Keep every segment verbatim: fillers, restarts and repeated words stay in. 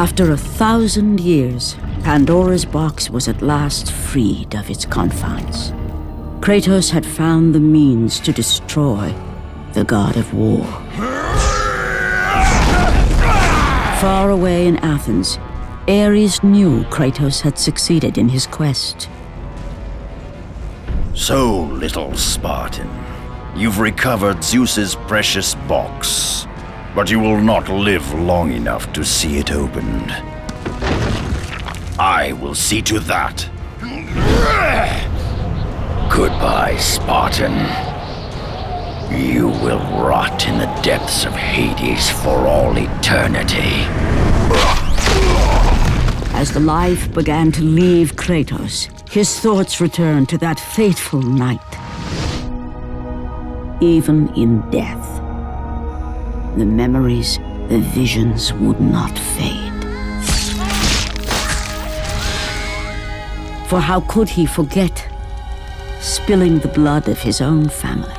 After a thousand years, Pandora's box was at last freed of its confines. Kratos had found the means to destroy the god of war. Far away in Athens, Ares knew Kratos had succeeded in his quest. So, little Spartan, you've recovered Zeus's precious box, but you will not live long enough to see it opened. I will see to that. Goodbye, Spartan. You will rot in the depths of Hades for all eternity. As the life began to leave Kratos, his thoughts returned to that fateful night. Even in death, the memories, the visions would not fade. For how could he forget spilling the blood of his own family?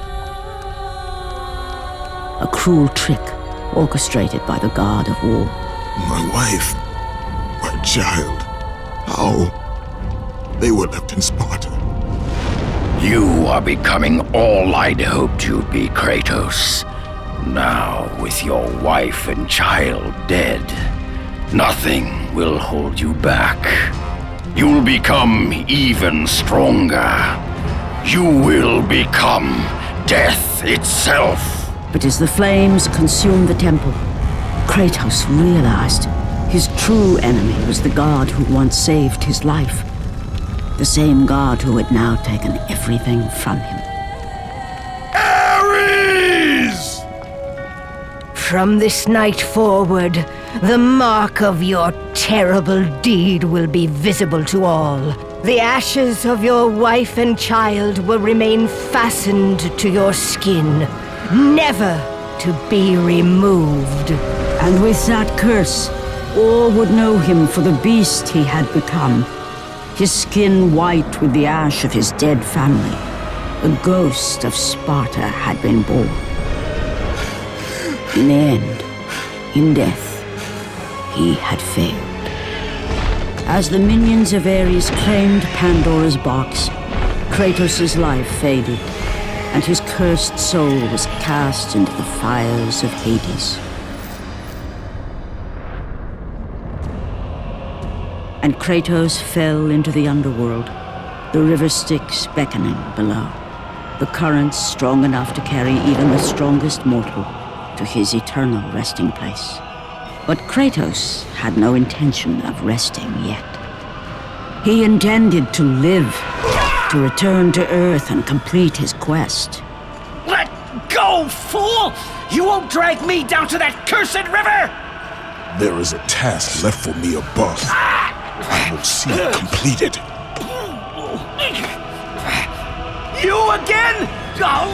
A cruel trick orchestrated by the god of war. My wife, my child, how? They were left in Sparta. You are becoming all I'd hoped you'd be, Kratos. Now, with your wife and child dead, nothing will hold you back. You'll become even stronger. You will become death itself. But as the flames consumed the temple, Kratos realized his true enemy was the god who once saved his life. The same god who had now taken everything from him. Ares! From this night forward, the mark of your terrible deed will be visible to all. The ashes of your wife and child will remain fastened to your skin, never to be removed. And with that curse, all would know him for the beast he had become. His skin white with the ash of his dead family. The ghost of Sparta had been born. In the end, in death, he had failed. As the minions of Ares claimed Pandora's box, Kratos' life faded, and his cursed soul was cast into the fires of Hades. And Kratos fell into the underworld, the river Styx beckoning below, the currents strong enough to carry even the strongest mortal to his eternal resting place. But Kratos had no intention of resting yet. He intended to live, to return to Earth and complete his quest. Let go, fool! You won't drag me down to that cursed river! There is a task left for me above. I will see it completed. You again? Oh,